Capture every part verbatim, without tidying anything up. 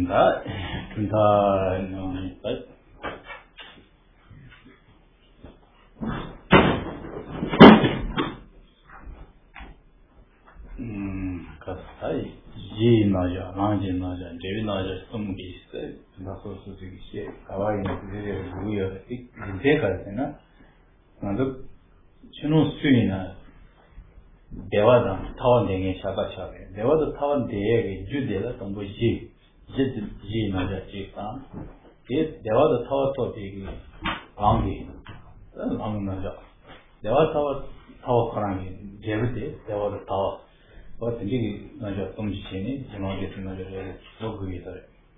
that the no but um kasai ji na ja lang ji na ja de na ja sum gi se na so so gi se kawai na de ru yo ik de ka se na na do chino sui na 대화다 타원행에 샤바샤베 대화도 타원 대에 주대라 동보지 지지 나자지가 이 대화도 타워도 되게 방기 방나자 대화 타워 타워 거랑이 제르데 대화도 타워 뭐 되게 나자 동지체니 저녁에 나자 로그이다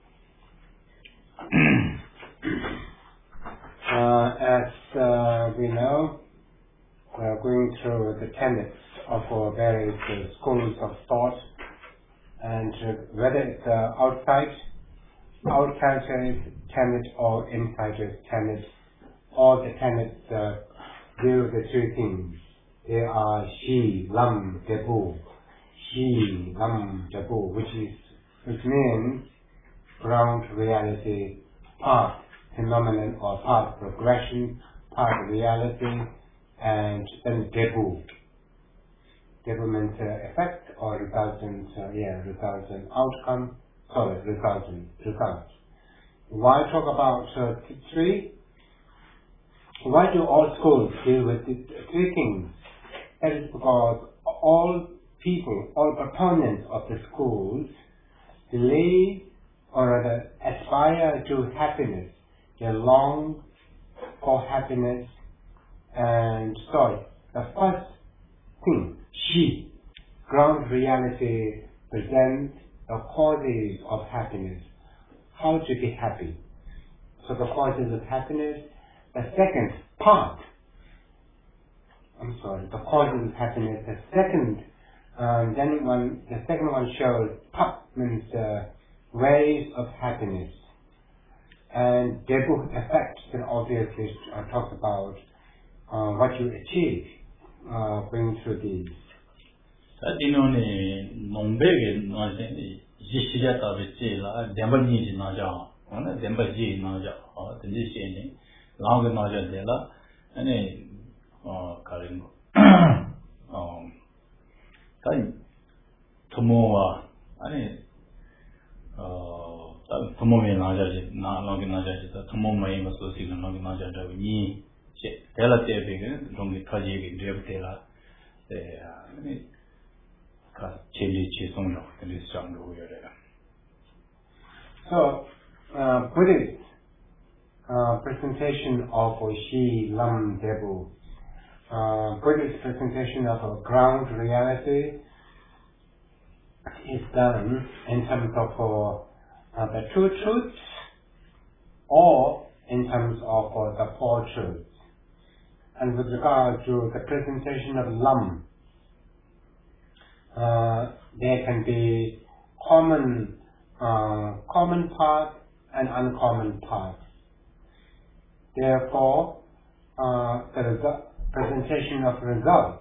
uh as uh, we know, we are going through the tenets of our various uh, schools of thought, and uh, whether it's uh, outside, outsider's tenet or insider's tenet, all the tenets uh, deal with the two things. They are Shi, Lam, Debu. Shi, Lam, Debu, which is, which means ground reality, path phenomenon or path progression, path reality, and then Debu. Development uh, effect or resultant, uh, yeah, resultant outcome, sorry, resultant, result. Why talk about uh, three? Why do all schools deal with the three things? That is because all people, all proponents of the schools believe or rather aspire to happiness. They long for happiness, and sorry, the first thing, Shi, ground reality, presents the causes of happiness. How to be happy. So the causes of happiness. The second part, I'm sorry, the causes of happiness. The second, um, then one, the second one shows Pap means uh, ways of happiness. And Debu effect, then obviously uh, talks about uh, what you achieve uh, going through these. 사진원이 농백에 나한테 지시자다 비치라 덴바니지 나자 오늘 덴바지 나자 어 덴지시니 라운드 나자 되라 아니 어 가린 어 단 토모와 아니 어 토모에 나자지 나 라운드 나자지 토모마이 마소시가 라운드 나자다 니 되라 때에는 좀 가지게 되었대라 네 아니 So, uh, Buddhist uh, presentation of Shi, Lam, Debu, uh, Buddhist presentation of a ground reality is done in terms of uh, the two truths or in terms of uh, the four truths. And with regard to the presentation of Lam, Uh, there can be common, uh, common part and uncommon part. Therefore, uh, the result, presentation of result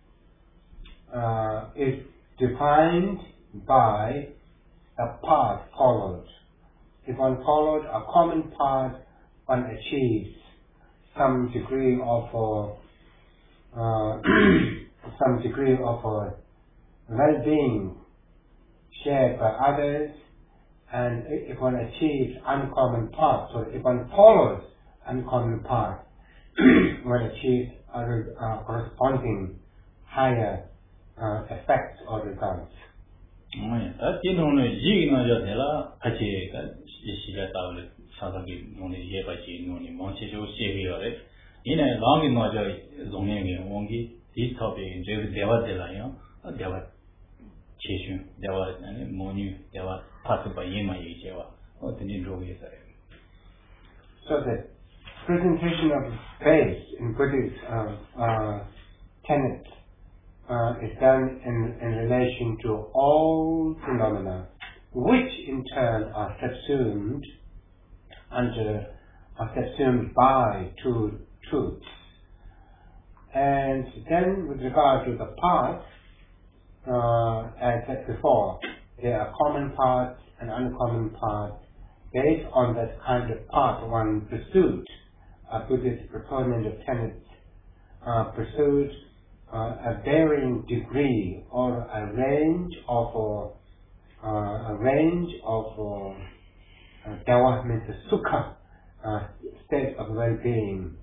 uh, is defined by the path followed. If one followed a common path, one achieves some degree of uh, uh, some degree of uh, well-being shared by others, and if one achieves uncommon path, so if one follows uncommon path, one achieves other uh, corresponding higher uh, effects or results. 다 뒤로는 이기나자 되라 같이 시시가 따를 사다기 논이 예바지 논이 뭔지도 시비요래 이내 라기 나자 종행이 원기 이 토픽 이제 대화되라요 대화 제시 대화 아니 뭐니 대화 파트 바이마 얘기와 어떤지 모르겠어요. So the presentation of faith in Buddhist uh, uh, tenets uh, is done in, in relation to all phenomena, which in turn are subsumed under, are subsumed by two truths. And then with regard to the parts, uh, as said before, there are common parts and uncommon parts, based on that kind of path one pursued, a Buddhist proponent of tenets uh, pursued uh, a varying degree or a range of uh, uh, a range of uh, dawa means sukha, uh, state of well-being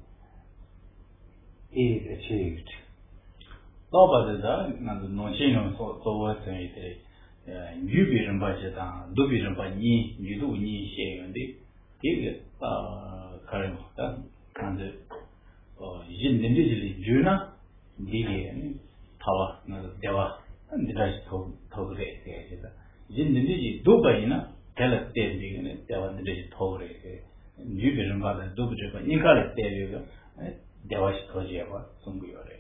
is achieved. Lobada na no chino so so wa sai de yu bi ren ba che da du bi ren ba ni ni du ni xie yuan de ge uh karen da kan de uh yin nen de ji ju na de ge ni tawa na de wa an de da to to de de da yin nen de ji du ba yin na de la de de ne de wa de ji to de yu bi ren ba da du bi ren ba ni ka le de de ge de wa shi to ji ba sung bu yo de.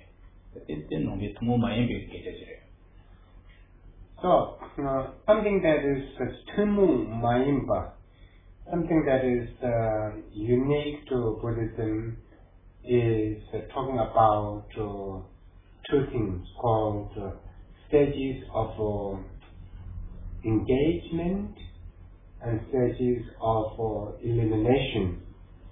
So, uh, something that is uh, tumu mayimba, something that is uh, unique to Buddhism is uh, talking about uh, two things called uh, stages of uh, engagement and stages of uh, elimination.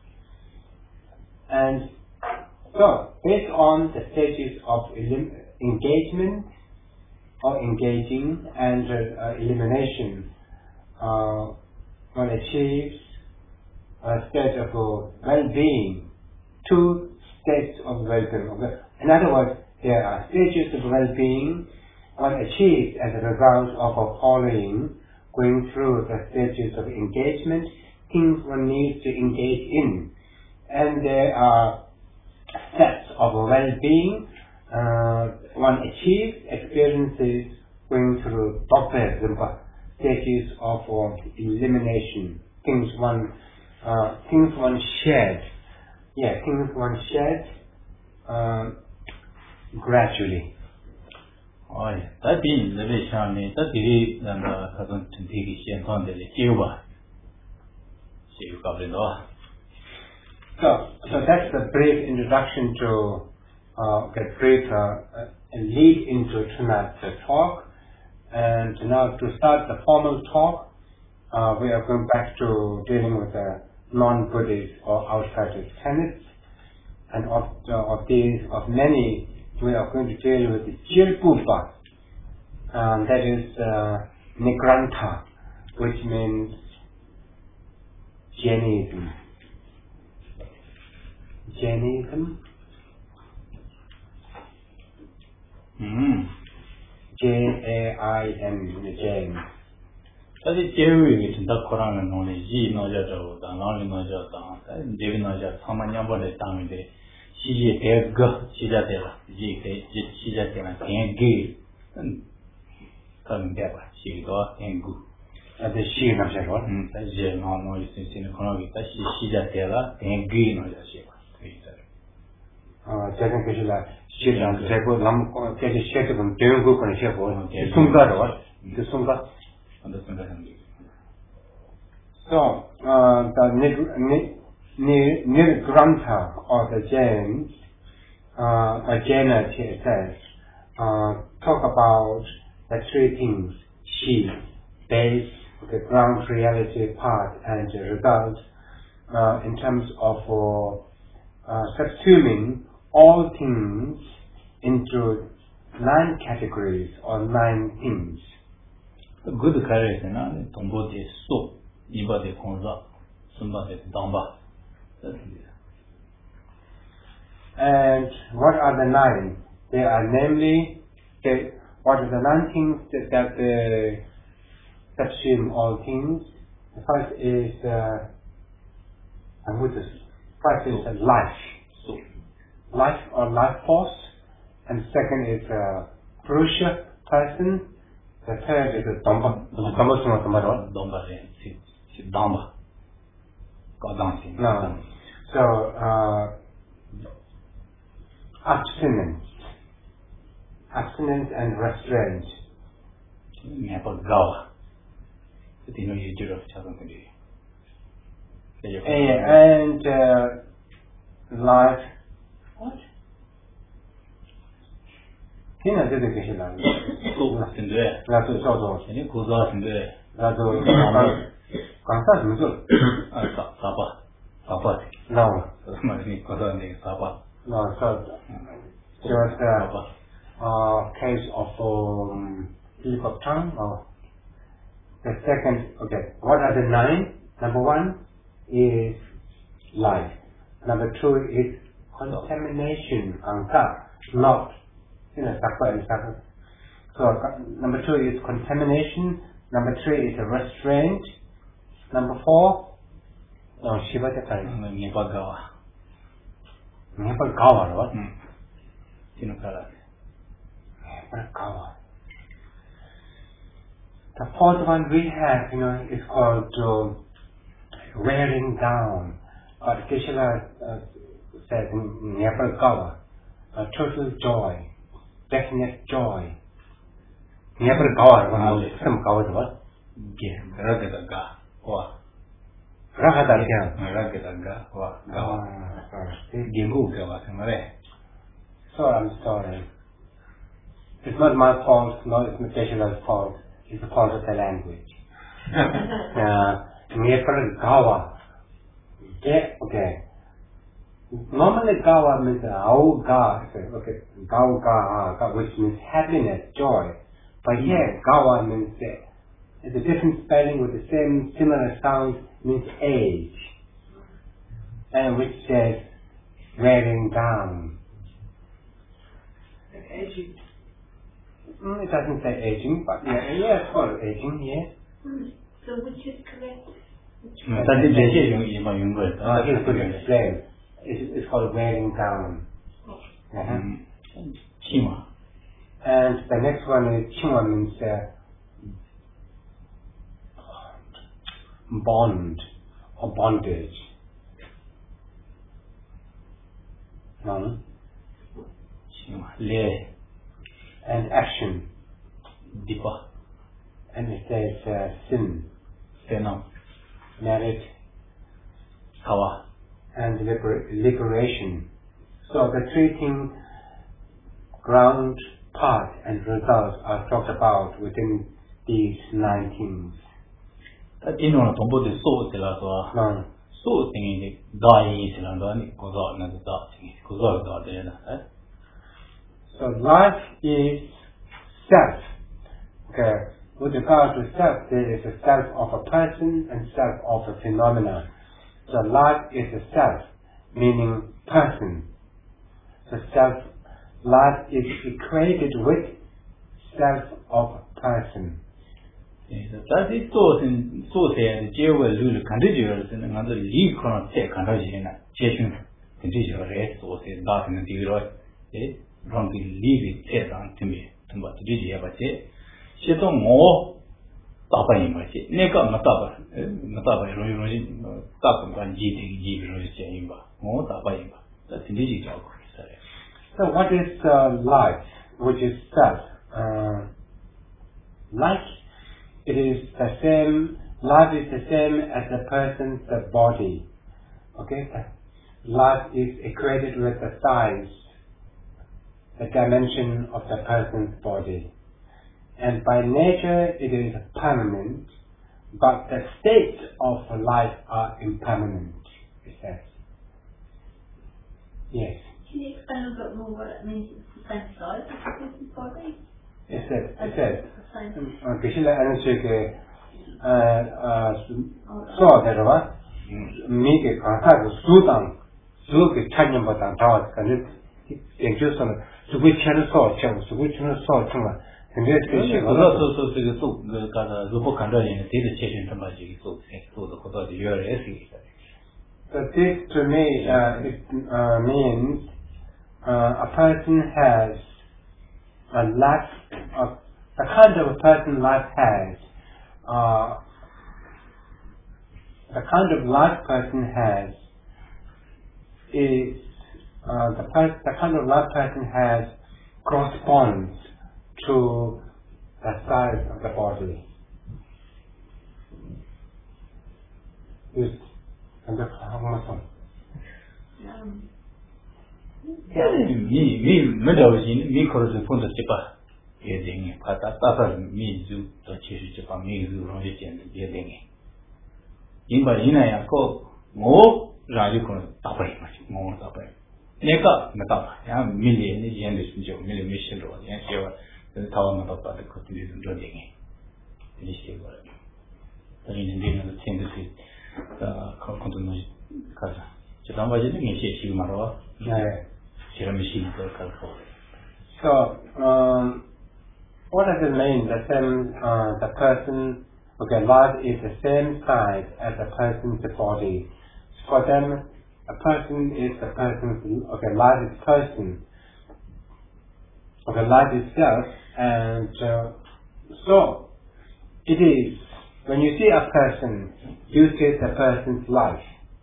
And so, based on the stages of elim engagement or engaging and uh, elimination, uh, one achieves a state of uh, well-being, two states of well-being. In other words, there are stages of well-being one achieves as a result of a following, going through the stages of engagement, things one needs to engage in. And there are steps of well-being uh, one achieves, experiences going through Doppel stages of uh, elimination, things one uh, things one shed, yeah, things one shed uh, gradually. Oh, that being the way Shani, that is the cousin to take his on the Cuba. She got it all. So, so that's the brief introduction to uh, the brief uh, lead into tonight's talk. And now to start the formal talk, uh, we are going back to dealing with the non-Buddhist or outsider tenets. And of, uh, of these, of many, we are going to deal with the Jirpupa, um, that is uh, Nigranta, which means Jainism. Jainism. Mm. J A I N, Jain. That is Jerry, which is the Quran and only G Noja, the Lani Noja, David Noja, Samanyamba, the Tami, the Shiji Egg, Shijatela, G. Shijatela, and Gay, and coming there, she got and good. At the she of Jacob. That's J. No noise in the Konogi, that's Shijatela, and Gay Noja. Second question, she and Jacob, Lam, get a shed of Diogo and Jacob, Sunga, what? The Sunga. So, uh, the Nirgranta or the Jains, uh, the Jaina says, uh, talk about the three things: she, base, the ground reality part, and the result, uh, in terms of uh, uh, subsuming all things into nine categories or nine things. Good courage, and Tombo de So, Iba de Konza, Sumba de Damba. And what are the nine? They are namely, they, what are the nine things that, that uh, subsume all things? The first is, uh, I'm with this. First is uh, life. So. Life or life force. And second is uh, Purusha, person. The third is a Damba. Damba suma Damba. Damba, Damba. God no. So, uh, abstinence. Abstinence and restraint. Gawa. You know, you do something. And uh, life. What? Tina did the Kishilan. School in there. That's a sort of. Any Kuza in there. That's a Kangsa什么做？ 啊，啥啥吧，啥吧的。 No. 什么你搞到那个啥吧？ No, so just a uh, case of um, slip of tongue. Or the second, okay. What are the nine? Number one is life. Number two is contamination. Angka, not you know, sakwa and sakwa. So number two is contamination. Number three is a restraint. Number four, no, Shiva the time. Nipagawa. Nipagawa, what? Hmm. Sinukara. Nipagawa. The fourth one we have, you know, is called uh, wearing down. But Geshe-la uh, says Nipagawa, a total joy, definite joy. Nipagawa, what? Some gawa, what? Yeah, Ragadaga. Wa. Ragadaga. Ragadaga. Wa. Gawa. Gingu gawa. Kamare. So I'm sorry. It's not my fault, no, it's Geshe-la's fault. It's the fault of the language. Nepal gawa. Okay. Normally gawa means au ga. Okay. Gao ga, which means happiness, joy. But here gawa means it's a different spelling with the same similar sound, means age. And which says wearing down. Aging. Mm, it doesn't say aging, but yeah, yeah, it's called aging, yes. Mm. So which is correct? That is the yung yung yung word. Uh, here's good explain. It's, it's called wearing down. Uh-huh. Chima. And the next one is chima means uh, bond or bondage. No? Chima. Le. And action. Dipa. And it says uh, sin. Senam. Merit. Kawa. And liber- liberation. So the three things, ground, part, and result are talked about within these nine things. That you know, Tombo de so sila so. No. So singing the dai sila do ni kozo na da singing kozo da de na. So life is self. Okay. With regard to self, there is a self of a person and self of a phenomena. So life is a self, meaning person. So self, life is equated with self of a person. That is so in so say the Jewa Lulu contributors in another league on take conversion Cheshun contributors so say that in the Diro, eh? From the league it on to me, to what did you ever say? She don't more Tapa in my shit. Neka Mataba, Mataba, Tapa, and G. G. Rosimba, more Tapa. That's in the job. So what is uh, life, which is self? Uh, life, it is the same, life is the same as the person's the body. Okay? Life is equated with the size, the dimension of the person's body. And by nature it is permanent, but the states of life are impermanent, it says. Yes. Can you explain a bit more what it means it's the same size as the person's body? It says, it says, the same. Geshe-la answer ke, so there was, me ke kanta ke su dang, su ke chanyan ba dang, dawa ka ne, yanju so na, su gui chen so chen, su gui chen so chen la, so so so so the kada rupo kanda in the station from Baji so so the Koda you are essay. So this to me uh, it uh, means uh, a person has a life of the kind of a person life has uh, the kind of life person has is uh, the, per- the kind of life person has corresponds to the size of the body. Yes. And that's how much one? Me, me, middle me, cause the phone to Chipa. Getting Pata, me, zoo, the Chipa, me, zoo, Roger, and getting 인바 이나야 거 뭐 라지코는 답이 맞지 뭐 답이 내가 나가 야 밀리니 연대 신조 밀리 미션로 연시와 타원만 받다 그 뒤에서 저기에 이시에 거래 저희는 되는 텐데시 아 컨트롤 가자 저 다음 바지는 이시 시고 말아 네 제라미시 그 칼코 so um what does it mean the same uh, the person okay life is the same size as a person's body for them a person is a person's okay life is person okay life itself and uh, so it is when you see a person you see the person's life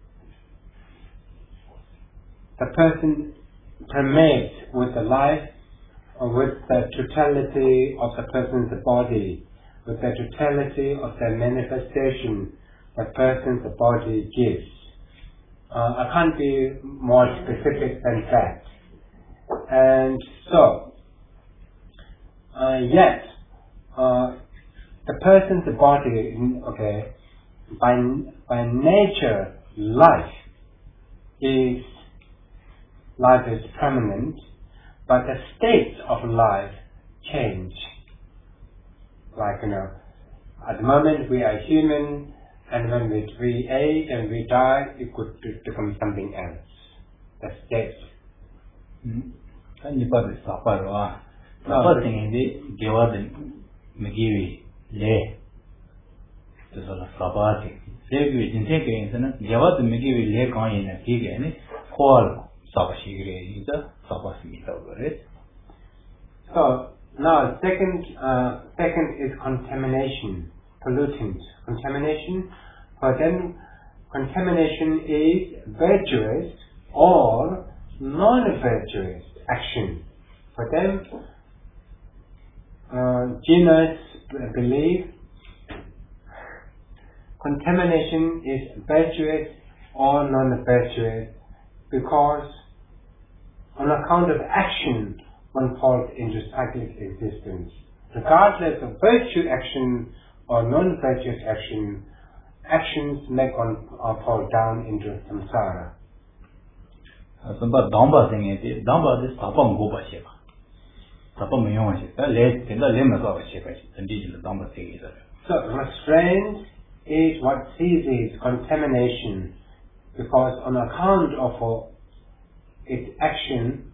the person permeates with the life or with the totality of the person's body with the totality of the manifestation the person's body gives Uh, I can't be more specific than that. And so, uh, yet, uh, the person's body, okay, by by nature, life is life is permanent, but the states of life change. Like you know, at the moment we are human. And when we, we age and we die, it could become something else. That's death. Can you put this up? The first thing is the Gawad Magiwi Lay. This is a Sabati. Say we didn't take it in Gawad Magiwi Lay coin in a pig and call Sabashigre is a Sabasi over it. So now second uh, second is contamination. Pollutant. Contamination, for them, contamination is virtuous or non-virtuous action. For them, uh, Jainists believe contamination is virtuous or non-virtuous because on account of action, one falls into cyclic existence. Regardless of virtue action or non-virtuous action, actions make one uh, fall down into samsara. Somba damba thing damba is papa ngoba sheba. Papa miyong sheba. Le tenda le maga sheba. Indigenous damba thing is. So restraint is what ceases contamination because on account of uh, its action,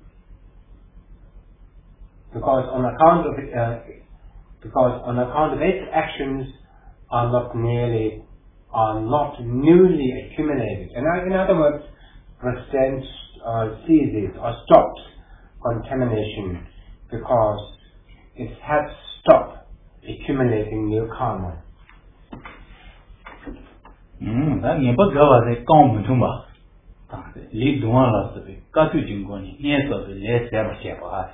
because on account of it, uh, because on account of its actions are not nearly, are not newly accumulated. And in other words, restraint uh, ceases or stops contamination because it helps stop accumulating new karma. Hmm, that you put Gava they come to Tumba. Lead one last of it. Got to Jingoni, yes, of the less ever shepherd.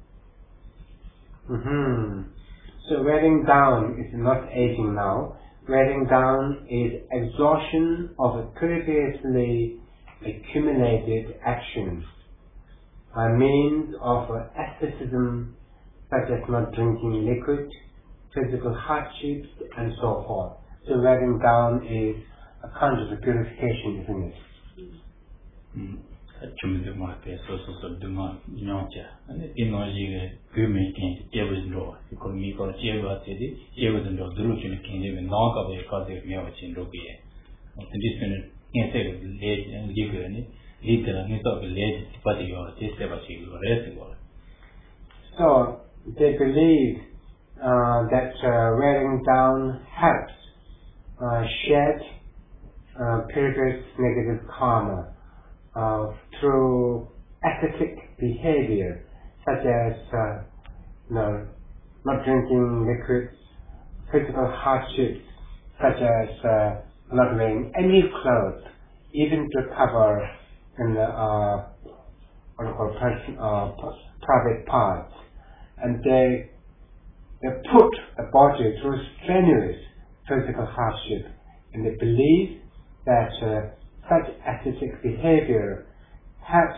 Mm-hmm. So wearing down is not aging now. Wearing down is exhaustion of a previously accumulated action by means of asceticism such as not drinking liquid, physical hardships and so forth. So wearing down is a kind of a purification, isn't it? Mm. Chumduma so so so duma nyocha and technology good making table draw economy ko cheva tedi cheva draw dulu chin kin de no ka be ka de me wa chin ro bi e this minute in say le live ni liter ni to be le pa de yo this se ba chi lo re go. So they believe uh, that uh, wearing down helps uh, shed uh, previous negative karma Uh, through ascetic behavior, such as uh, you know, not drinking liquids, physical hardships, such as uh, not wearing any clothes, even to cover in the, uh, what do you call person, uh, private parts, and they they put the body through strenuous physical hardship, and they believe that. Uh, Such ascetic behavior helps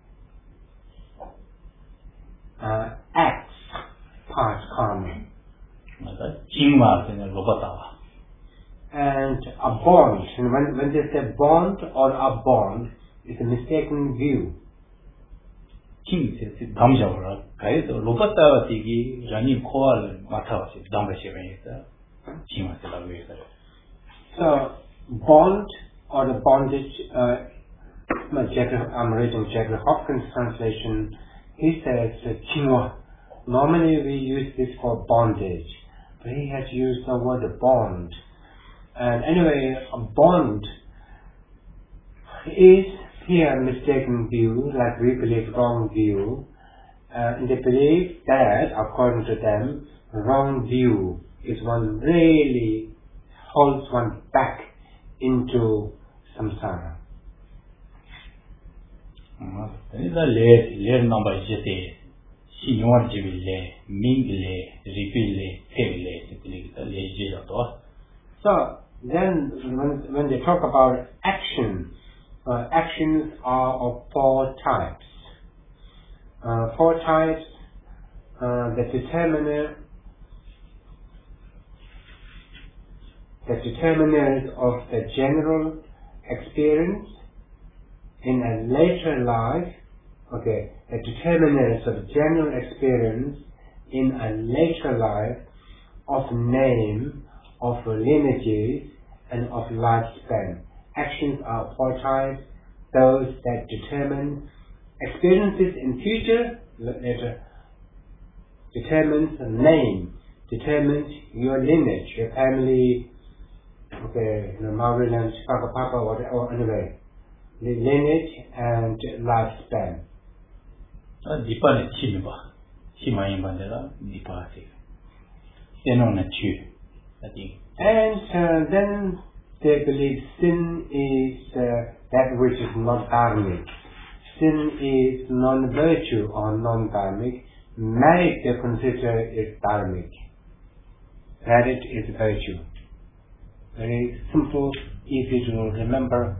uh, acts past karma. and a bond. And when, when they say bond or a bond, it's a mistaken view. king says damjawra kai to lopata tigi rani khoal matha se dambe sheben ita chima se la we sare. So bond or the bondage, uh, I'm reading Jeffrey Hopkins' translation. He says chingwa. Normally we use this for bondage, but he has used the word bond. And anyway, a bond is here a mistaken view, like we believe wrong view. Uh, and they believe that, according to them, wrong view is one really holds one back into samsara. This is a le le number jete si nyawar jibi le ming le repeat le take le le je to. So then when, when they talk about action, uh, actions are of four types. Uh, four types uh, that determine the determiners of the general experience in a later life, okay, the determiners of general experience in a later life of name, of lineages, and of lifespan. Actions are four types: those that determine experiences in future, later, determines a name, determines your lineage, your family, okay, you know, Maryland, Chicago Papa, or, or anyway, the lineage and lifespan. Dipa le chi ba, chi ma yin ba de la dipa se. Seno na chu, I think. And uh, then they believe sin is uh, that which is not dharmic. Sin is non-virtue or non-dharmic. Merit they consider is dharmic. Merit is virtue. Very simple, easy to remember.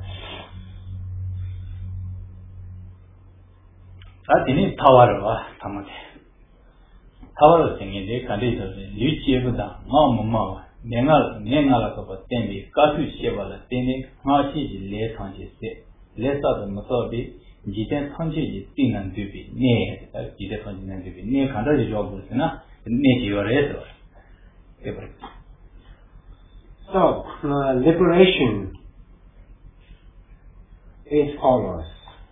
Adini tawar wa tamate. Tawar singi de kandi to liu chie da ma ma ma nenga nenga la ko ten bi ka su che ba la ten ni ma chi ji le thang ji se le sa da ma so bi ji ten thang ji ji tin nan du bi ne da ji de thang ji nan du bi ne kan da ji jo bu se na ne ji yo re so. So, uh, liberation is follows.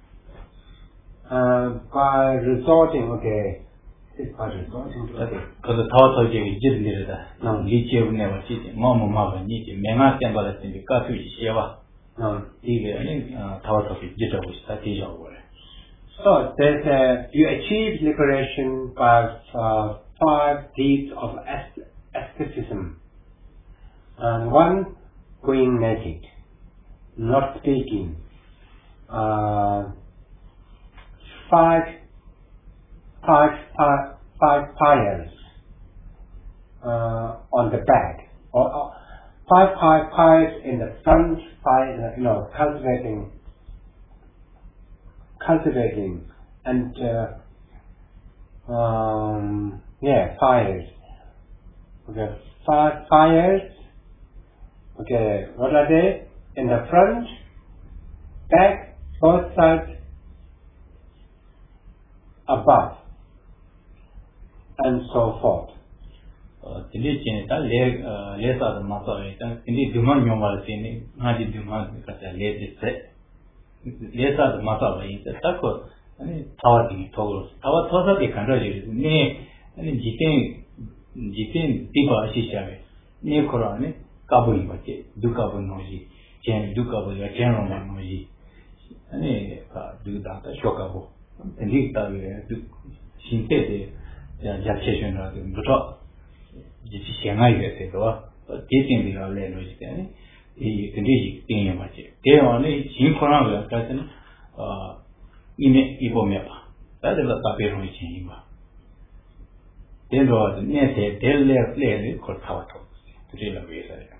Uh, by resorting, okay, it's by resorting to, okay. Because the thought of you just needed that. No, Lichi will never see it. Mama, mama, need it. Mema, Temple, and the Katu, Sheva. No, even thought of it, Jita was that is over. So, there's a, you achieve liberation by uh, five deeds of asceticism. And one, going naked, not speaking. Uh, five, five, five, five fires uh, on the back, or uh, five, five fires in the front, fire, you know, cultivating, cultivating, and uh, um, yeah, fires. Okay, five fires. Okay, what are they? In the front, back, both sides, above, and so forth. Tili chini ta le le sa da ma sa ta tili duma nyoma chini ma di duma ka ta le de se le sa da ma sa ba yin ta ko ani tawa di to tawa to sa de kan ra ji ne ani jiten jiten ti ba shi sha me ne ko ra ne ka bu yi ba che du ka bu no ji chen du ka bu ya chen ro ma no ji ani ka du da ta sho ka bu tili ta ye du shin te de ya ja che shen ra de du to ji xian ai ge se do de tin bi la le lo ji de yi de ji tin ya ma che de wa ne jin ko ra ga ka sen a yi me yi bo me ba da de la ta pe ro ji yi ba de lo ne se de le le le ko ta wa to de la we sa ya.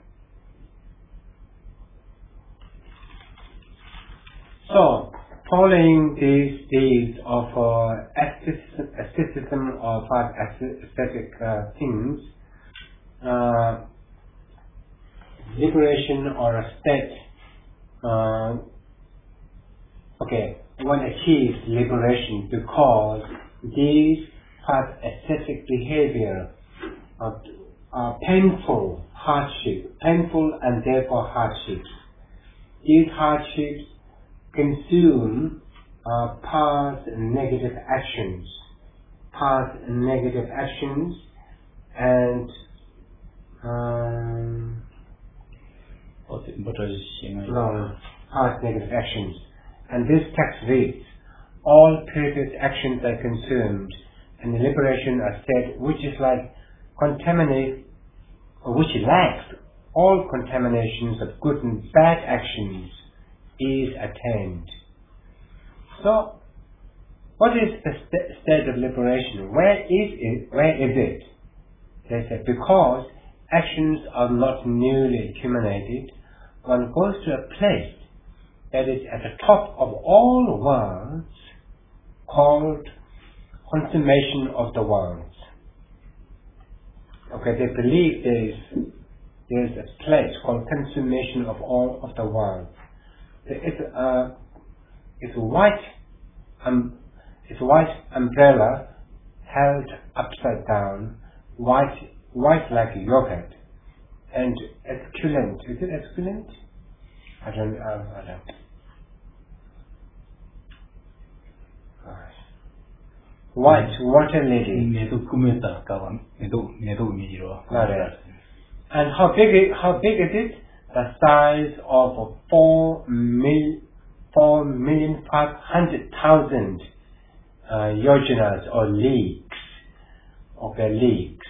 So, following these deeds of uh, asceticism or five aesthetic uh, things, uh, liberation or a state, uh, okay, one achieves liberation because these have ascetic behavior, uh, uh, painful hardship, painful and therefore hardships. These hardships consume uh, past negative actions, past negative actions, and um, no, past negative actions. And this text reads, all previous actions are consumed, and the liberation are said, which is like contaminate, or which lacks all contaminations of good and bad actions, is attained. So, what is the st- state of liberation? Where is it? Where is it? They said, because actions are not newly accumulated, one goes to a place that is at the top of all worlds, called consummation of the worlds. Okay, they believe there is there is a place called consummation of all of the worlds. It's a it's a white um it's a white umbrella held upside down, white white like yogurt, and esculent. Is it esculent? I don't. Uh, I don't. White water lily. And how big? It, how big is it? The size of four mil, four million five hundred thousand uh, yojanas or leagues. Okay, leagues.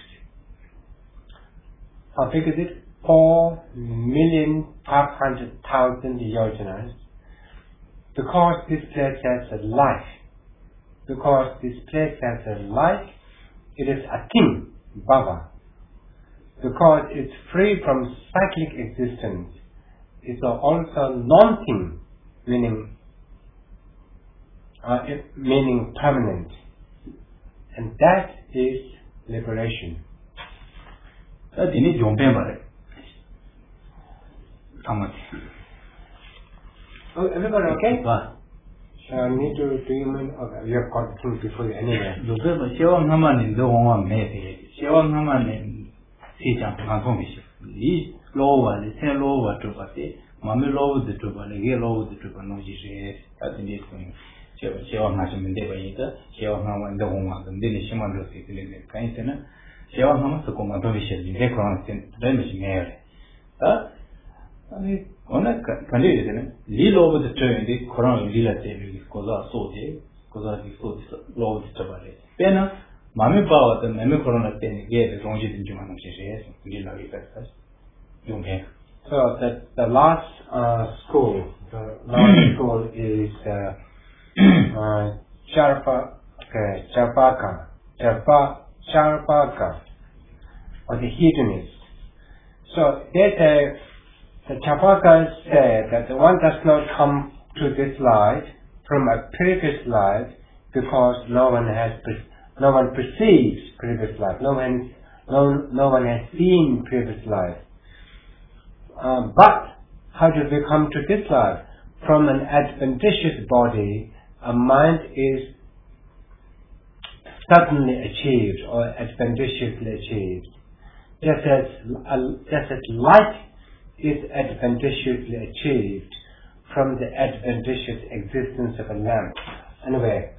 How big is it? Four million five hundred thousand yojanas. Because this place has a life. Because this place has a life, it is atim, bhava. Because it's free from cyclic existence, it's also non-thing, meaning uh, it, meaning permanent, and that is liberation. That is your memory. Oh, everybody okay? I need to do you mean okay, you have got things before you anyway. You said the Shewang Haman in the one made Shewang Haman in Sijang Hantomish. These lower, the ten lower to Pati, Mammy lower the Tuba, the gay lower the Tuba, no G as in this thing. Shewang Hashim in Devaita, Shewang Haman in the woman, and then Shaman was in the Kaintana, Shewang Haman to come on in the Crown, then Mary. On a condition, Lil over the turn, the Koran Lila Tabi, Koza Sote, Koza Low Tabale. Pena, Mami Bawa, the Mami Corona Ten, gave the Ronjit in Juman Sheshes, Lila Effects. So, that the last uh, school, the last school is uh, uh, Charpa, okay, Charpaka, Charpa, Charpaka, or the hedonist. So, there's a the Charpakas said that the one does not come to this life from a previous life because no one has no one perceives previous life, no one no no one has seen previous life. Um, but how do we come to this life? From an adventitious body, a mind is suddenly achieved or adventitiously achieved, just as uh, just as light is adventitiously achieved from the adventitious existence of a lamp. Anyway.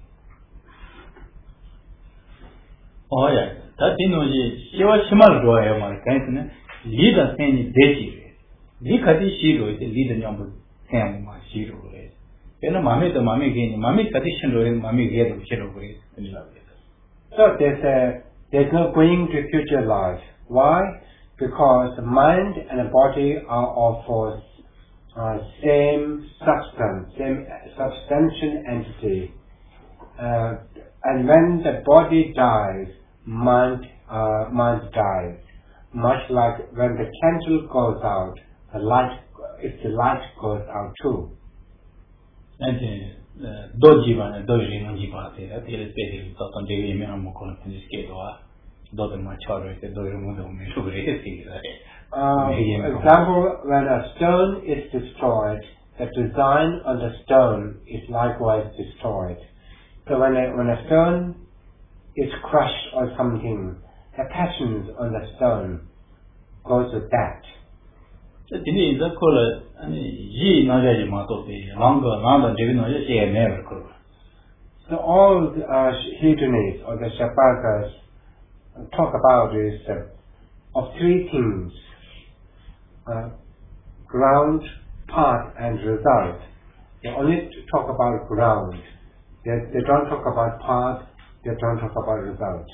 Oh yeah, that you know, she was small to a American leader saying Deji. Likati Shiro is the leader number ten, Shiro. Then a mammy, the mammy gain, mammy petition or mammy gave the Shiro. So there's a there's no going to future life. Why? Because the mind and the body are of uh, same substance, same substantial entity. Uh, and when the body dies, mind, uh, mind dies. Much like when the candle goes out, the light, if the light goes out too. And Dojivan and Doji Najiba, that is basically thought on the Yamamoko in this case. doesn't much harder to do it more than we Uh, example, when a stone is destroyed, the design on the stone is likewise destroyed. So when a, when a stone is crushed or something, the patterns on the stone goes with that. So all the uh, hedonists or the Shapakas talk about is uh, of three things: uh, ground, path, and result. They only talk about ground. They, they don't talk about path. They don't talk about result.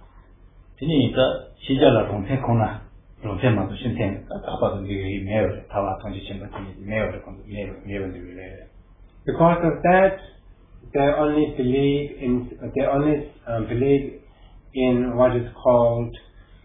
Because of that, they only believe in they only uh, believe in what is called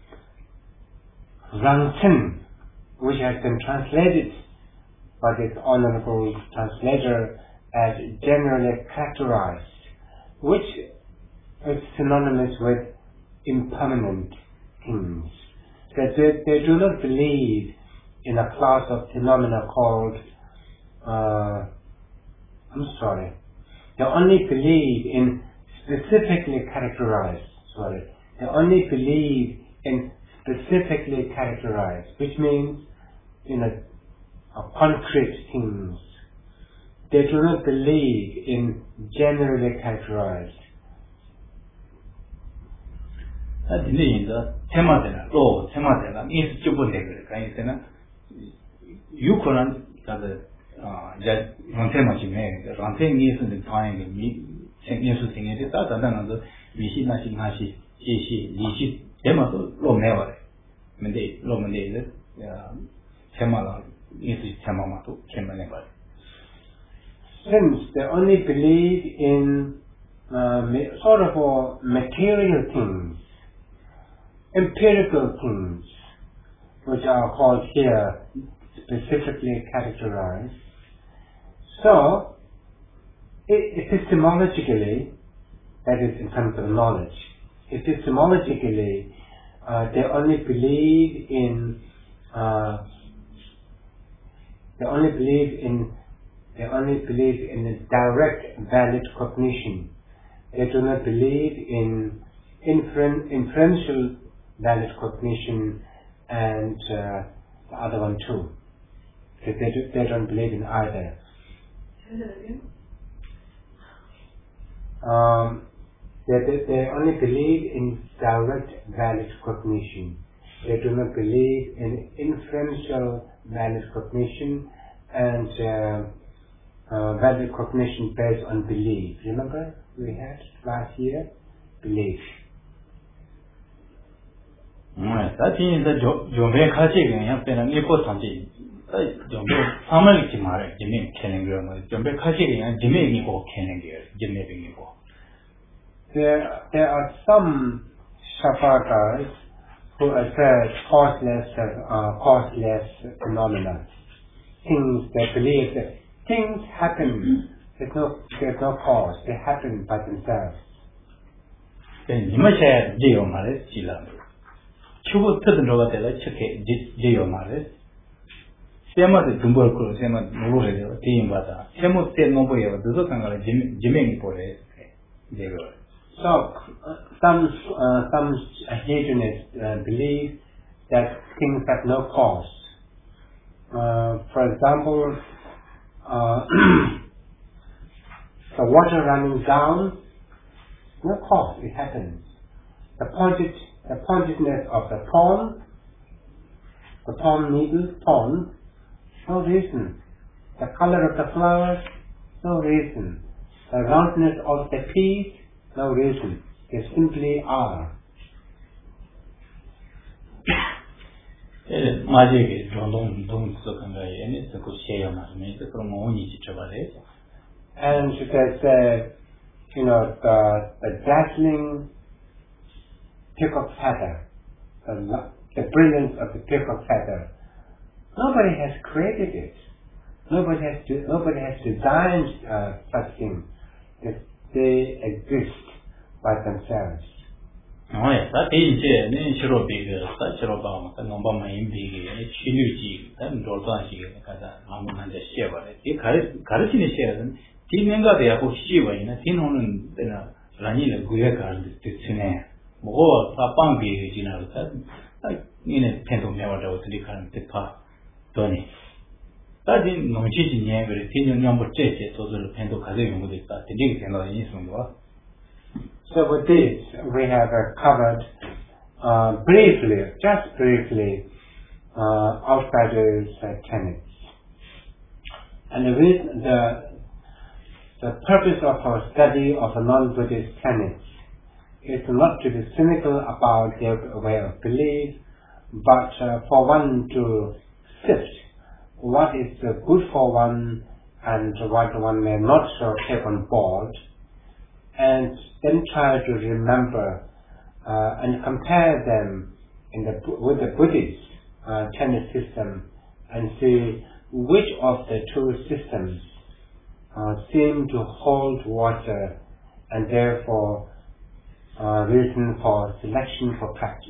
Rangchen, which has been translated by this honorable translator as generally characterized, which is synonymous with impermanent things. That they, they do not believe in a class of phenomena called uh, I'm sorry. They only believe in specifically characterized. Sorry. They only believe in specifically characterized, which means in a, a concrete things. They do not believe in generally characterized. Oh, is you couldn't that Rantema Ranting is in the time of me, interesting it is that another Vishina Sinashi, Ishi, Lishi, Temato, Lomeva, Mende, Lomende, Temala, is Temamato, Temaneva. Since they only believe in uh, sort of uh, material things, empirical things, which are called here specifically characterized. So, epistemologically, that is in terms of knowledge, epistemologically, uh, they only believe in, uh, they only believe in, they only believe in a direct valid cognition. They do not believe in inferen- inferential valid cognition and uh, the other one too. They, they, do, they don't believe in either. Um, they, they, they only believe in direct valid cognition. They do not believe in inferential valid cognition and uh, uh, valid cognition based on belief. Remember we had last year? Belief. That means that you make a chicken and have been an important thing. Family Timar, Jimmy Kenningham, Jumbe Kashi and Jimmy Nibo Kenningham, Jimmy Nibo. There, there are some Shapakas who assert causeless, uh, causeless phenomena. Things they believe that things happen. There's no, there's no cause. They happen by themselves. Then you must have Geo Maris, Gila. Chubu Tudor, Geo Maris. Sema the Tumbo Sema Muru, Team Bata. Semo said nobody ever does not Jimmy for it. So, uh, some uh, some hedonists uh, believe that things have no cause. Uh, for example, uh, the water running down, no cause, it happens. The pointed, the pointedness of the pond, the pond needle, pond, no reason. The color of the flowers, no reason. The roundness of the peas, no reason. They simply are. Magic don't don't so can any so could share my make from only Chavale. And there's uh, you know the the dazzling peacock feather, the, the brilliance of the peacock feather. Nobody has created it. Nobody has to, nobody has designed uh, such things. They exist by themselves. Oh yeah, that is it. Then shiro bigger, such a robot, and number my big, chiluji, and Dorsanji, I'm going to share it. You carry in the share, Tinga de Abu Shiva in a tin on Ranina Guyaka, the Sine, or Sapangi, you know, like in a tent of never to the current path, Tony. That didn't know teaching every tin number chase, so the Pento Kazim with it, the digs and the instrument. So with this, we have uh, covered uh, briefly, just briefly, uh, outsiders' uh, tenets. And the, reason, the the purpose of our study of a non-Buddhist tenets is not to be cynical about their way of belief, but uh, for one to sift what is uh, good for one and what one may not uh, take on board, and then try to remember uh, and compare them in the, with the Buddhist uh, tenet system and see which of the two systems uh, seem to hold water and therefore uh, reason for selection for practice.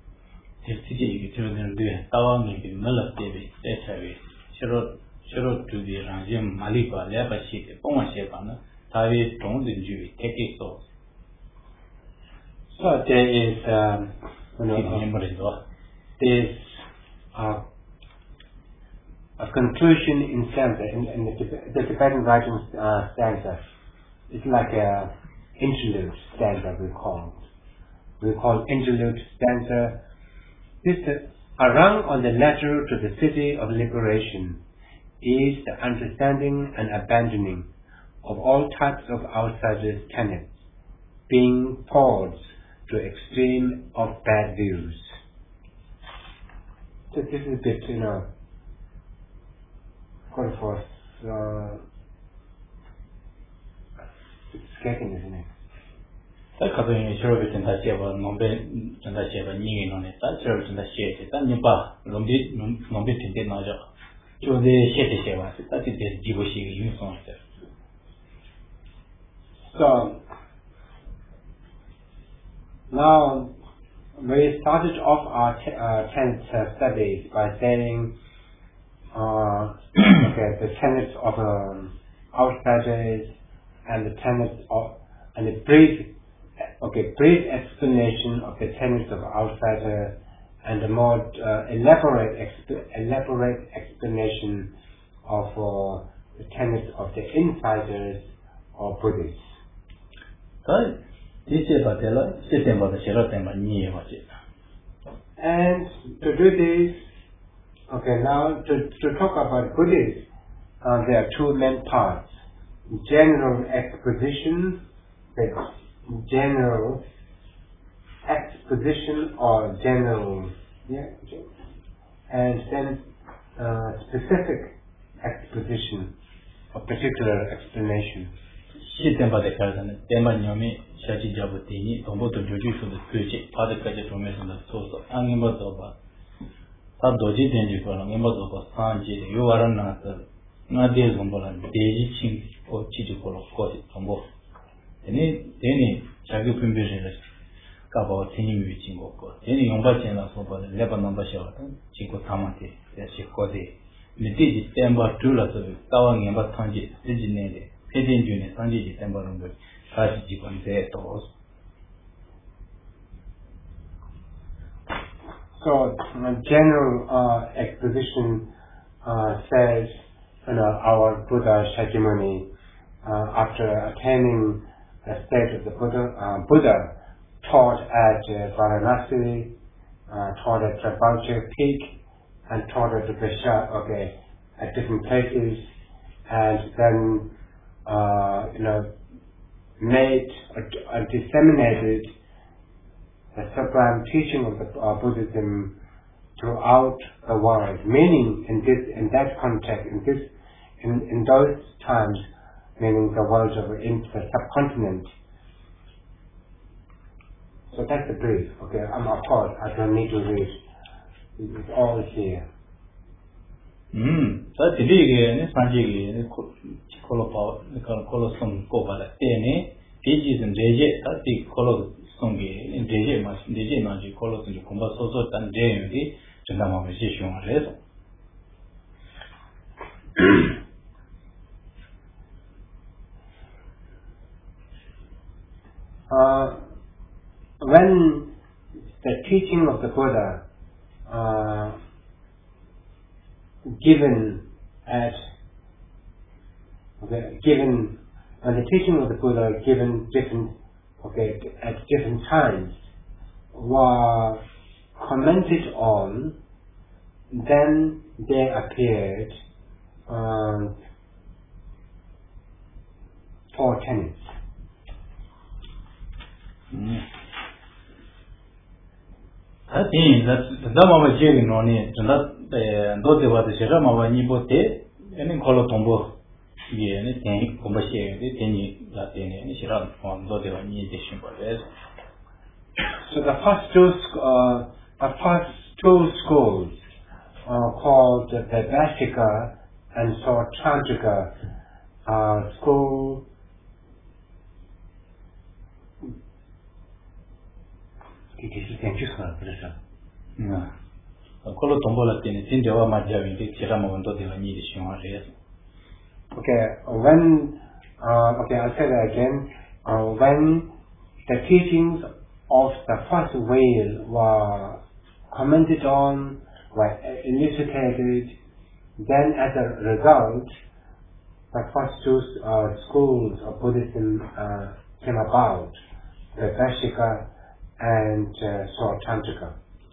So there is um, you know, this uh, a conclusion in stanza, in, in the, the Tibetan writing uh, stanza. It's like a interlude stanza we call. We call interlude stanza. This uh, Arang on the ladder to the city of liberation is the understanding and abandoning of all types of outsiders' tenets, being paused to extreme of bad views. So this is a bit, you know, call for uh, it's getting, isn't it? That company service and that's about Nombe and that's about Ning on it. That service and that's shit. That Nipa, Lombi, Nombe Tintin Naja. So the shit is about it. That is the Jibushi uniform. So now we started off our t- uh, tenth uh, studies by saying uh, okay, the tenets of um, outsiders and the tenets of and the brief okay brief explanation of the tenets of outsider and a more uh, elaborate exp- elaborate explanation of uh, the tenets of the insiders or Buddhists. Right. This is about the system of the Sheraton and to do this, okay, now to, to talk about Buddhists, uh, there are two main parts. General exposition, the general exposition or general, yeah, and then uh, specific exposition or particular explanation. System of the Kazan, Dema Yomi, Shachi Jabutini, Tomboto Juju for the Kuchi, Pada Kaja formation of Sosa, and members of Doji Denji for members of Sanji, you are another, Nadia Zombola, Deji Ching or Chichiko, of course, Tombo. Any, any Chagu Pimbish, Kaba, Tini Muching, of course. Any Yombachian of the Lebanon Basha, Chico Tamati, the Chikode, Mediji, Temba, Tula, Tawang Yamba Tanji, Diginated. So, uh, general uh, exposition uh, says, you know, our Buddha Shakyamuni, uh, after attaining the state of the Buddha, uh, Buddha taught at uh, Varanasi, uh, taught at Tribhuvan Peak, and taught at the Visha, okay, at different places, and then Uh, you know, made or, or disseminated the sublime teaching of the uh, Buddhism throughout the world. Meaning, in this, in that context, in this, in, in those times, meaning the world of in the subcontinent. So that's the brief. Okay, I'm of course I don't need to read. It's all here. Hmm. That's the big Sanji Colo Colo some Copa. Any pages and J J, that's the Colo 송게 대제 마 대제 나지 콜로스 공부 소소 단 대인데 전담하면 시시용 그래서 uh, when the teaching of the Buddha uh, given at okay, given when the teaching of the Buddha given different okay at different times were commented on, then there appeared um, four tenets. Ati dhamma je no ne tanda do de wa de shara ma wa ni bo te ene kholo tombo ye ne ten ko ba she de ten ni la te ne shara ma do de wa ni de shin ba le. So the first two uh, the first two schools are called the Vaibhashika and Sautrantika uh, school. This is interesting, Professor. Yeah. Kolo tombola tene tin dewa ma jawi de shara ma do de wa ni de shin wa le. Okay, when uh, okay, I'll say that again. Uh, when the teachings of the first whale were commented on, were elucidated, then as a result, the first two uh, schools of Buddhism uh, came about, the Vaibhashika and uh, Sautrantika.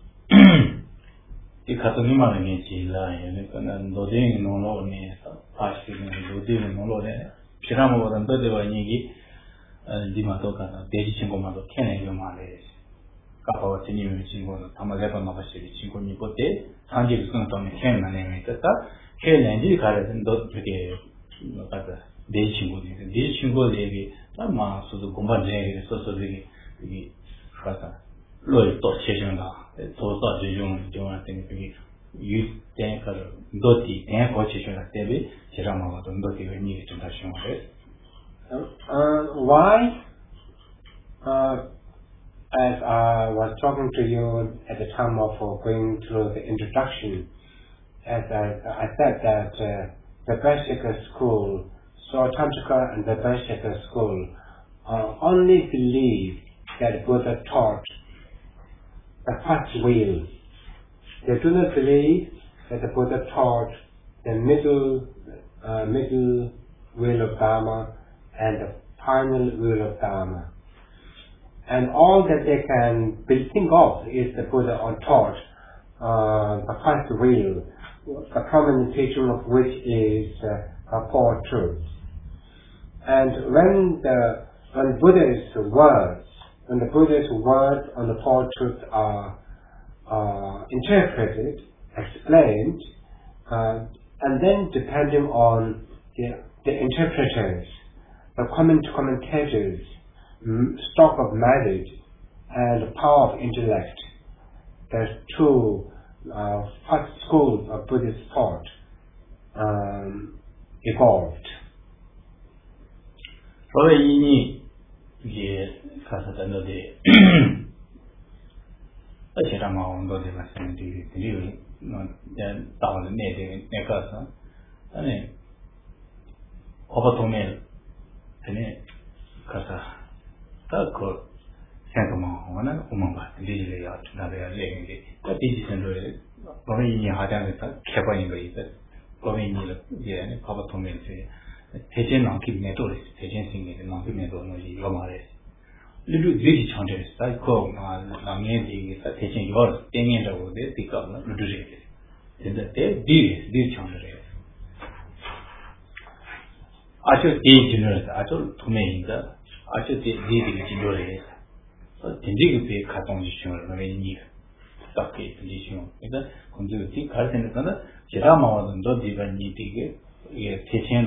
Di kato ni ma ne chi la ye kana do de no lo ne pa shi ne do de no lo ne shira mo dan do de wa ni gi di ma to kana de ji chingo ma to ken ne yo ma le ka pa wa ti ni mi chingo no ta ma le pa ma ba shi chingo ni po te san ji su to ne ken na ne me ta ta ke ne ji ka le do de ke no ka ta de ji chingo ni de ji chingo le ge ta ma su do gomba je ge so so de ge ka ta lo to che chen da to sa je yong jo na te ni yu ten ka do ti ten ko che chen da te be shira ma wa do do ti ni ge ta shon le. Uh, why? Uh, as I was talking to you at the time of uh, going through the introduction, as I, I said that uh, the Vaibhashika school, Sautrantika and the Vaibhashika school, uh, only believe that Buddha taught the first wheel. They do not believe that the Buddha taught the middle, uh, middle wheel of Dharma and the final wheel of Dharma. And all that they can think of is the Buddha taught uh, the first wheel, the prominent teaching of which is uh, Four Truths. And when the when Buddha's words, when the Buddha's words on the Four Truths are uh, interpreted, explained, uh, and then depending on the, the interpreters, the comment commentators, stock of knowledge, and power of intellect, there's two uh, first schools of Buddhist thought um, evolved. So yi ye kasa da no de a shira ma on do de la sen di di no ya ta le ne de ne ka sa ane oba to me ane kasa ta ko sen ko ma wana o ma ba di le ya na le le ngi ta di ji sen do le ba yi ni ha da ne ta ke ba yin ga yi ta ko yi ni le ye ne oba to me se 대전 남기 매도를 대전 생기는 남기 매도는 이거말에 리루 되게 change 사이코 남의 되게 대전 이거 땡인다고 돼 뒤가는 루루게 근데 대 디, 디 change래 아주 디 진을 아주 도메인다 아주 디 디디 진도래 어 진지게 비 가동 지시를 너네니 딱히 들리시오 그러니까 근데 디 갈때는 제가 마와는 더 디가 니디게 and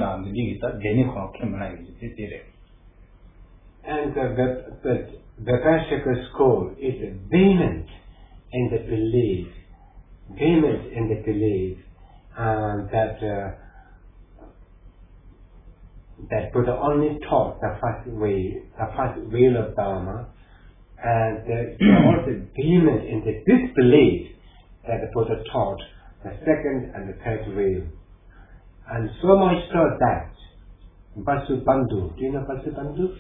the the the Vaibhashika school is vehement in the belief, vehement in the belief uh, that uh, that Buddha only taught the first way, the first wheel of Dharma, and they were also vehement in the disbelief that the Buddha taught the second and the third wheel. And so much so that Vasubandhu, do you know Vasubandhu?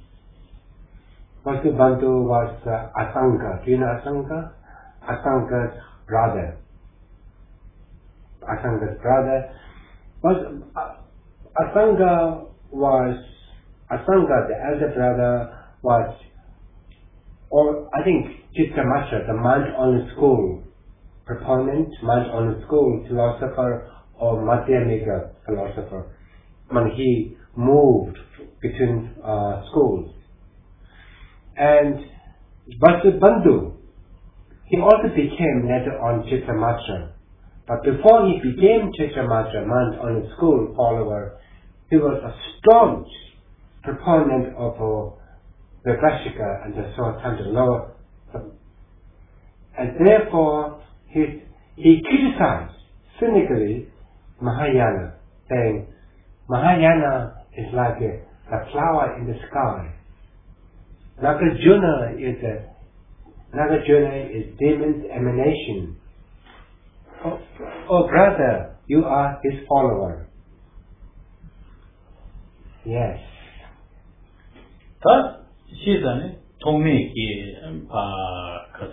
Vasubandhu was uh, Asanga. Do you know Asanga? Asanga's brother. Asanga's brother. Was, uh, Asanga was, Asanga, the elder brother, was, or I think Chittamatra, the Mount-on School proponent, Mount-on School philosopher, or Madhyamika philosopher, when he moved between uh, schools. And Vasubandhu, he also became later on Chittamatra. But before he became Chittamatra, Mount-on School follower, he was a staunch proponent of uh, the Vipassika and the Sotantra law. And therefore, he, he criticized cynically Mahayana, saying, Mahayana is like a, a flower in the sky. Nagarjuna is a Nagarjuna is demon's emanation. Oh, oh brother, you are his follower. Yes. 다 시간에 통매기 아 가서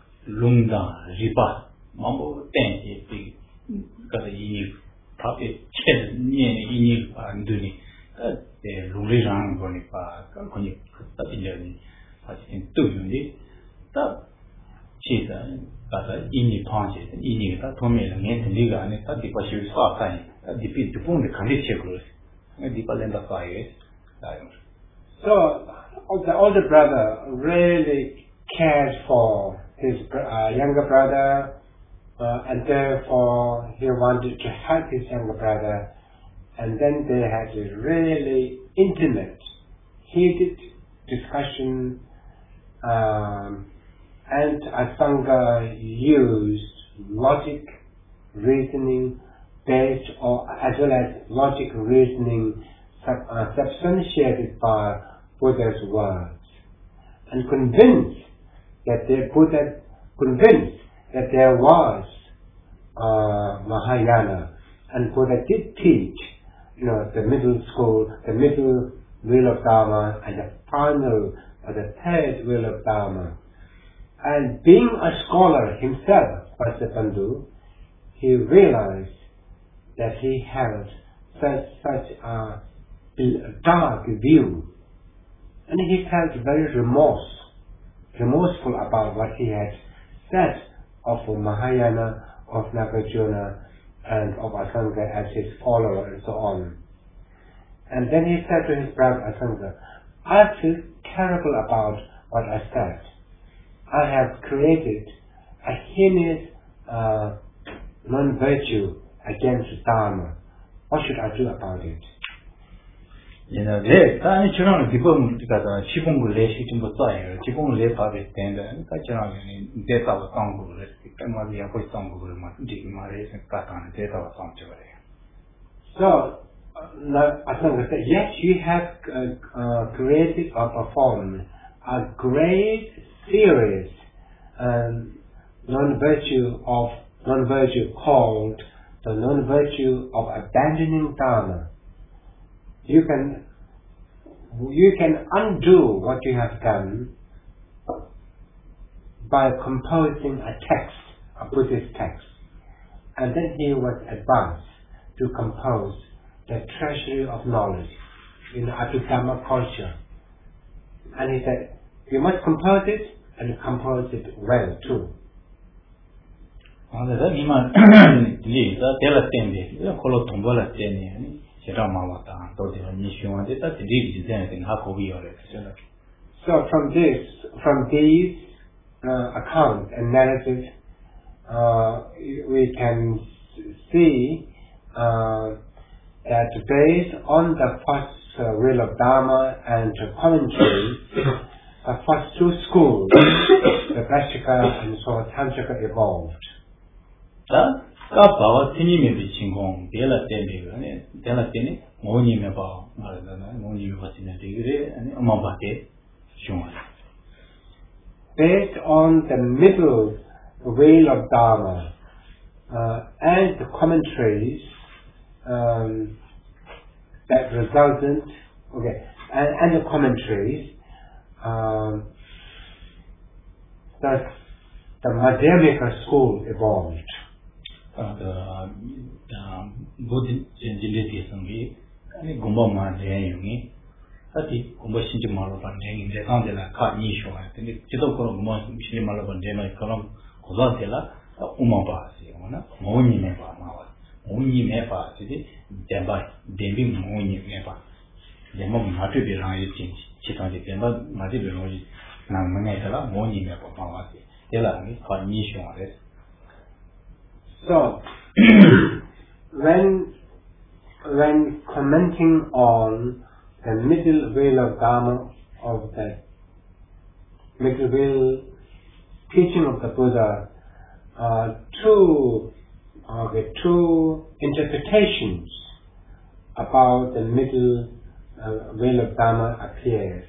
룽다 리바 뭐 땡이 비 가서 이니 밥에 쳇니 이니 안 되니 에 룽리랑 거니까 거기 그다 이제니 사실 또 있는데 다 시간 가서 이니 통제 이니가 통매는 게 들리가 안에 다 디파시 수학하니 디피 두분데 간리 체크로 디팔렌다 파이에 So the older brother really cared for his uh, younger brother, uh, and therefore he wanted to help his younger brother, and then they had a really intimate, heated discussion, um, and Asanga used logic, reasoning based, or as well as logic reasoning sub, uh, substantiated by Buddha's words, and convinced that the Buddha convinced that there was uh, Mahayana, and Buddha did teach, you know, the middle school, the middle wheel of Dharma, and the final, or the third wheel of Dharma. And being a scholar himself, Vasubandhu, he realized that he held such such a dark view, and he felt very remorse, remorseful about what he had said of Mahayana, of Nagarjuna, and of Asanga as his follower, and so on. And then he said to his brother Asanga, I feel terrible about what I said. I have created a heinous uh, non-virtue against Dharma. What should I do about it? You know, there, I mean, you know, people got a chipung relation with fire, chipung left out of tender, and such a death of a song, and what we have put some of them, Maris and Katan, death of a song. So, uh, Asanga said, yes, you have uh, uh, created or performed a great series um, non-virtue of non-virtue called the non-virtue of abandoning Dharma. You can you can undo what you have done by composing a text, a Buddhist text, and then he was advised to compose the treasury of knowledge in the Abhidhamma culture. And he said, you must compose it, and compose it well too. So from this, from these uh, accounts and narratives, uh, we can see uh, that based on the first uh, wheel of Dharma and commentary, the first two schools, the Vipassika and Sotantrika, evolved. based on the middle wheel of Dharma uh, and the commentaries um, that resulted, okay, and, and the commentaries, um, that the Madhyamika school evolved. The Buddhist Jinjiti and Gumba Madhyami. Ati Gumba Shinji Malaban, the Andela Ka Nisho, and the Chitoko Shinji Malaban, Dema Kalam, Kozatela, Umabasi, Moni Mepa, Moni Mepa, Deba, Debi Moni Mepa. The Mom had to be right, Chitan, Demba, Madibi, Namanetala, Moni Mepa, Mawasi, Dela, Ka Nisho. So, when when commenting on the middle wheel of Dharma, of the middle wheel teaching of the Buddha, uh, two okay, two interpretations about the middle uh, wheel of Dharma appeared,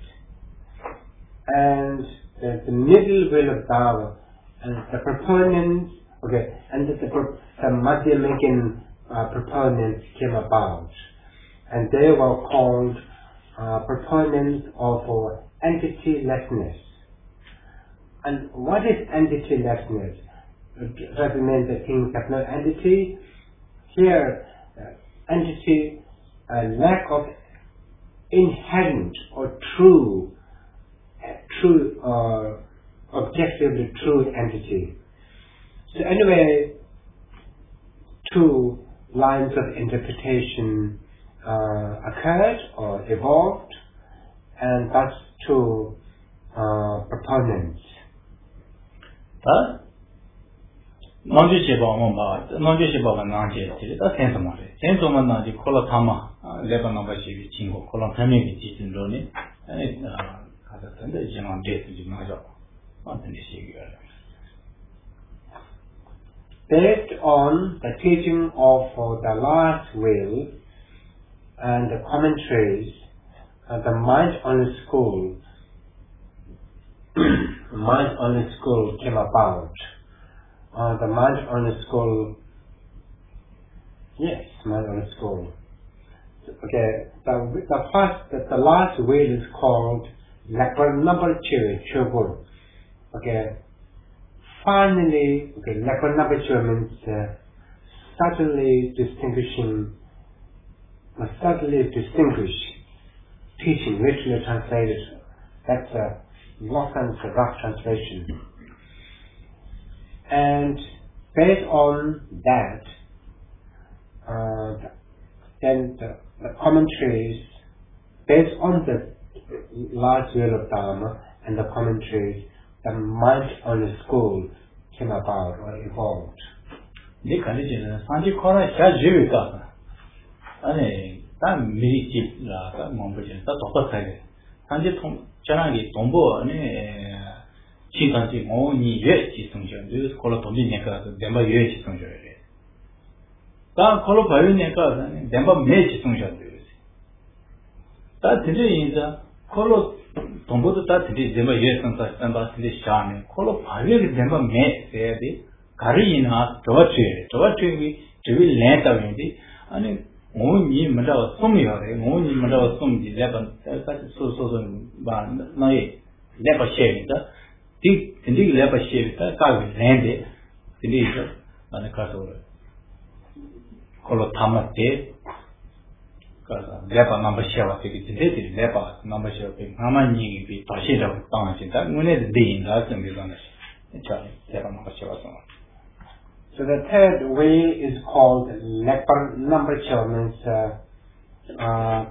and the, the middle wheel of Dharma and the proponents. Okay, and the, the, the Madhyamikan uh, proponents came about, and they were called uh, proponents of uh, entity-lessness. And what is entity-lessness? It doesn't mean that things have no entity. Here, uh, entity, uh, lack of inherent or true, uh, true, uh, objectively true entity. So anyway, two lines of interpretation uh, occurred or evolved, and thus two uh, proponents. That Nanju Sheba Mamba, Nanju Sheba Nanji, that's Sensamari. Sensoma Naji, Kolatama, Lebanon Shivi Chingo, Kolatami, Jitin Loni, and it's a general date to Jimajo, not in the Shiva. Based on the teaching of uh, the last will and the commentaries, uh, the mind-only school, mind-only school came about. Uh, the mind-only school, yes, mind-only school. Okay, the the first, the, the last will is called Lakpa number two, Chobur. Okay. Finally, okay, Lakpa number two means uh, subtly distinguishing, uh, subtly distinguish, teaching, literally translated. That's a lost and rough translation. And based on that, uh, then the, the commentaries, based on the last will of Dharma and the commentaries, the mind-only school came about or evolved. The condition, Sanji Kora Shajivika, and that Miri La Mombajan, that's all the Sanji Chanagi Tombo, and Chitanji, only Yeti Sunjan, this Kolotomi Neka, Demba Yeti Sunjan. That Kolopayu Neka, and Demba Mechi Sunjan. That is the Kolo. Tombo that is Demba Yesan Samba the Shami, Kolo Pavil Demba Me, say the Karina, Tochi, Tochi, to be lent of Indi, and only Madao Sumia, only Madao Sum, the Leban, that is so so ban, no, Lepa Shavita, Dick, the Lepa Shavita, Kavi landed, the leader, and the castle. Kolo Tamate. Lepa number share figure, Lepa number share figure, Hamani be Pashida, Tanjita, when it's being that's in business. Lepa number share. So the third way is called Lepa number share, means uh, uh,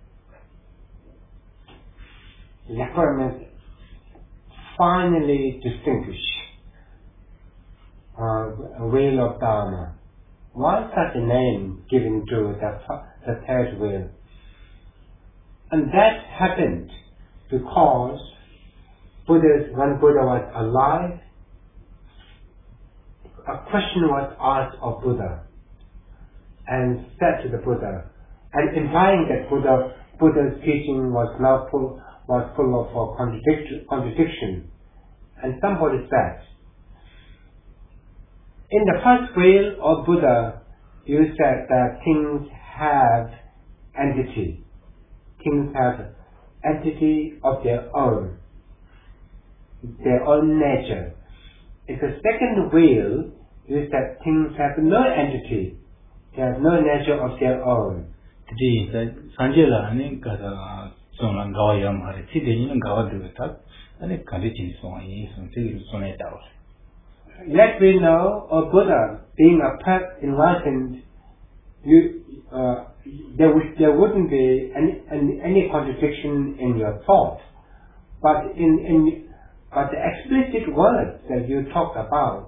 Lepa means finally distinguish, uh, wheel of Dharma. Why such a name given to the, the third wheel? And that happened because Buddha's, when Buddha was alive, a question was asked of Buddha and said to the Buddha, and implying that Buddha, Buddha's teaching was now full, was full of uh, contradiction, contradiction. And somebody said, in the first wheel of Buddha, you said that things have entity. Things have entity of their own, their own nature. In the second wheel, you said things have no entity. They have no nature of their own. Today, Sanjela, I think, Sonan Gawayam, I see the Yin Gawadutak, and it can be in some things on it out. Let me know, O Buddha, being a perfect enlightened, you, uh, there, would, there wouldn't be any, any, any contradiction in your thought. But in, in but the explicit words that you talked about,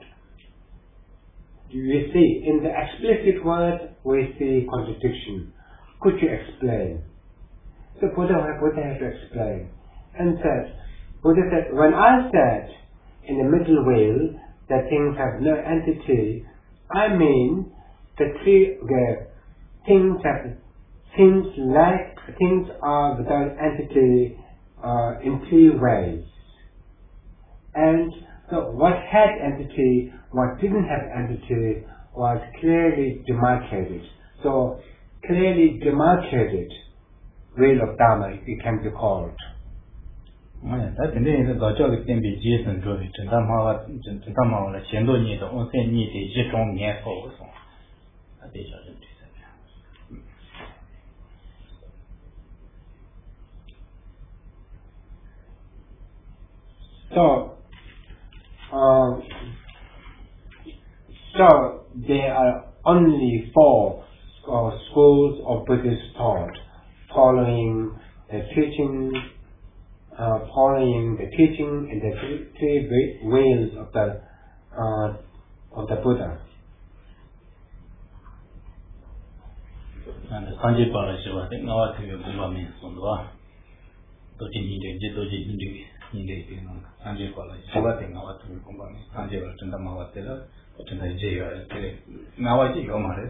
you see, in the explicit words we see contradiction. Could you explain? So Buddha, Buddha had to explain. And said, Buddha said, when I said in the middle wheel that things have no entity, I mean the three the things have things lack things are without entity uh, in three ways. And so what had entity, what didn't have entity was clearly demarcated. So clearly demarcated wheel of Dharma, it can be called. That's the name of the Jolly can be Jason Joy, Tentamawa, Tentamawa, Chendoni, the only need a Jitron near for. So, uh, so there are only four uh, schools of Buddhist thought, following the teaching, uh, following the teaching and the three, three ways of the uh, of the Buddha. And the Sanjay Parashiva, I think now I think you're going to be on the one. Doji Hindi, Doji Hindi, Hindi, Sanjay Parashiva, I think now I think you're going to be Sanjay Parashiva, Sanjay Jaya, now I think you're married.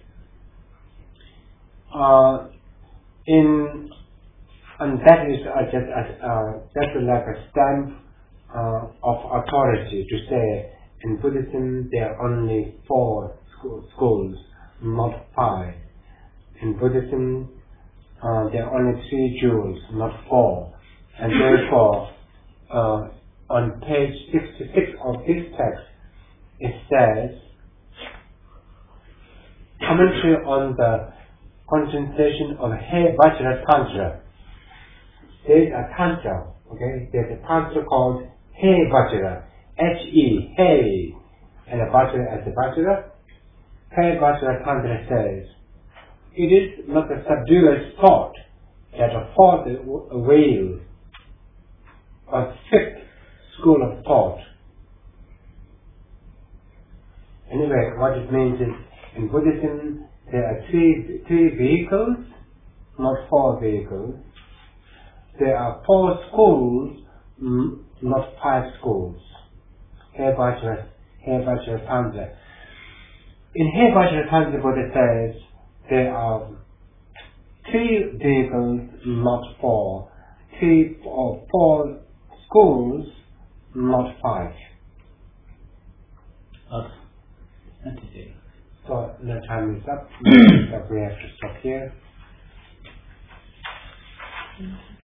Uh, in and that is uh, just uh, uh, just like a stamp uh, of authority to say in Buddhism there are only four school, schools, not five. In Buddhism uh, there are only three jewels, not four, and therefore uh, on page sixty-six of this text it says commentary on the concentration of He Vajra Tantra. There is a Tantra, okay? There's a Tantra called He Vajra, H E, He, and a Vajra as a Vajra. He Vajra Tantra says, it is not a subduous thought that a fourth wheel, but fifth school of thought. Anyway, what it means is, in Buddhism, there are three, three vehicles, not four vehicles. There are four schools, mm, not five schools. He Vajra, He Vajra Tantra. In He Vajra Tantra, Buddha says there are three vehicles, not four. Three or four schools, not five. Okay. That's it. So the time is up. So we have to stop here.